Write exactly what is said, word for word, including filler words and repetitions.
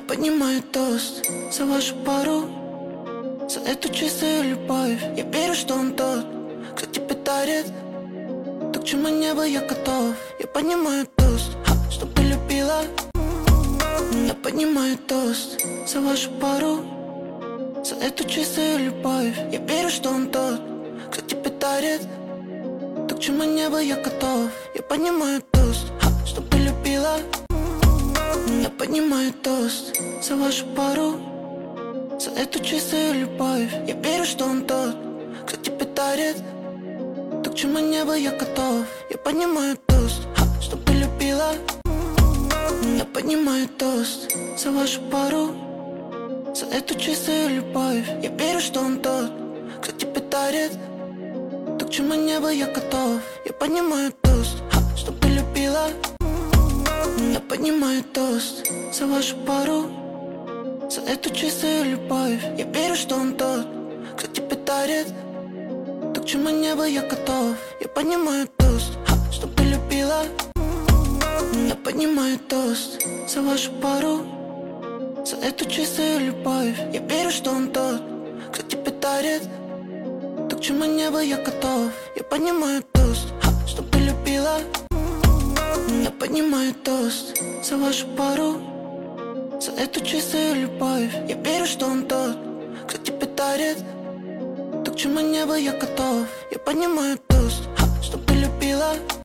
поднимаю тост за вашу пару, за эту чистую любовь. Я верю, что он тот, кто тебе дарит то, к чему не был я готов. Я поднимаю тост, чтоб ты любила. Я поднимаю тост за вашу пару, за эту чистую любовь. Я верю, что он тот, кто тебе дарит то, к чему не был я готов. Я поднимаю тост, чтоб ты любила. Я поднимаю тост за вашу пару, за эту чистую любовь. Я верю, что он тот, кто тебе дарит то, к чему не был я готов. Я поднимаю тост, чтоб ты любила. Я поднимаю тост за вашу пару, за эту чистую любовь. Я верю, что он тот, кто тебе дарит то, к чему не был я готов. Я поднимаю тост, чтоб ты любила. Я поднимаю тост за вашу пару, за эту чистую любовь. Я верю, что он тот, кто тебе дарит то, к чему не был я готов. Я поднимаю тост, чтоб ты любила. Я поднимаю тост за вашу пару, за эту чистую любовь. Я верю, что он тот, кто тебе дарит то, к чему не был я готов. Я поднимаю тост, чтоб ты любила. Я поднимаю тост за вашу пару, за эту чистую любовь. Я верю, что он тот, кто тебе дарит то, к чему не был я готов. Я поднимаю тост, чтоб ты любила.